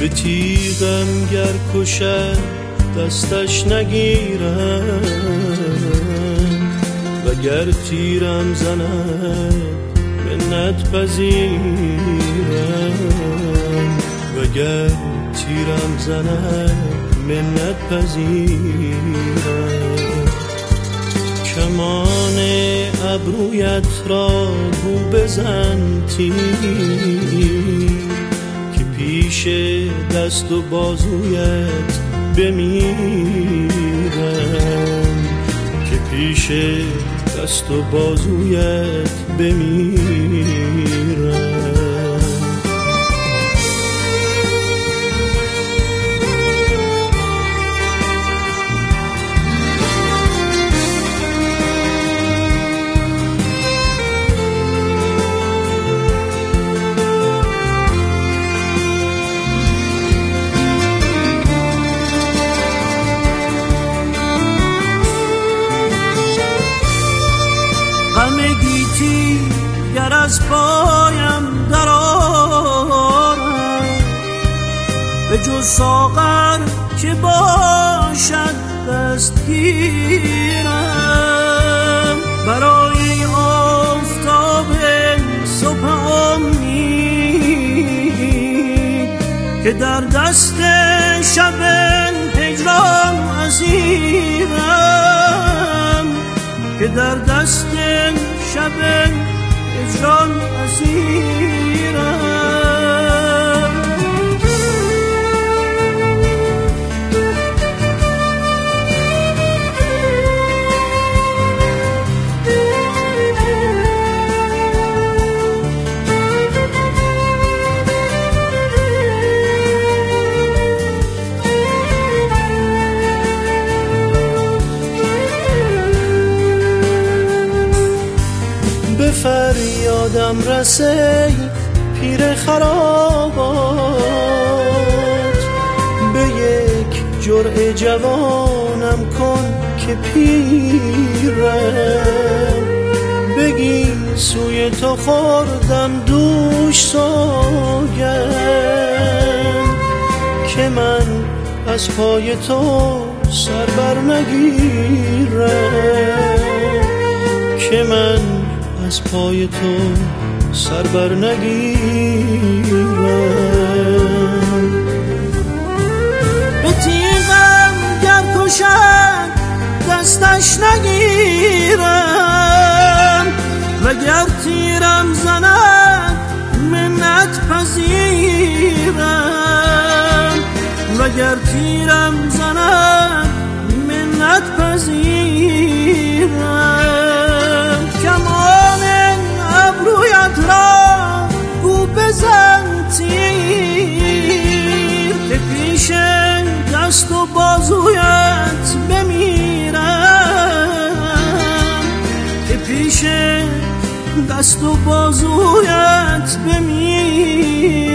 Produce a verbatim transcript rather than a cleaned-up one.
به تیغم گر کشد دستش نگیرم وگر تیرم زند منت پذیرم وگر تیرم زند منت پذیرم کمان ابرویت را گو بزن تیر که پیش دست و بازویت بمیرم که پیش دست و بازویت بمیرم غم گیتی گر از پایم در آرد به جز ساغر که باشد دستگیرم برای آفتاب صبح امید که در دست شب هجران اسیرم که در دست شب هجران اسیرم به فریادم رسی پیر خرابات به یک جرعه جوانم کن که پیرم بگی سوی تو خوردم دوش سوگند که من از پای تو سر بر نگیرم که من از پای تو سر بر نگیرم به تیغم گر کشد دستش نگیرم وگر تیرم زند منت پذیرم وگر تیرم زند منت پذیرم کمان ابرویت را گو بزن تیر که پیش دست و بازویت بمیرم که پیش دست و بازویت بمیرم